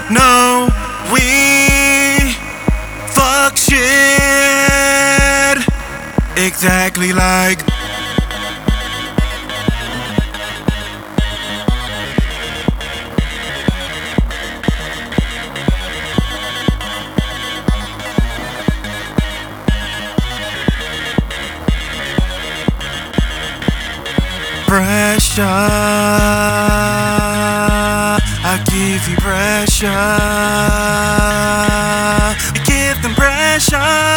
No, we fuck shit exactly like pressure. I give you pressure. You give them pressure.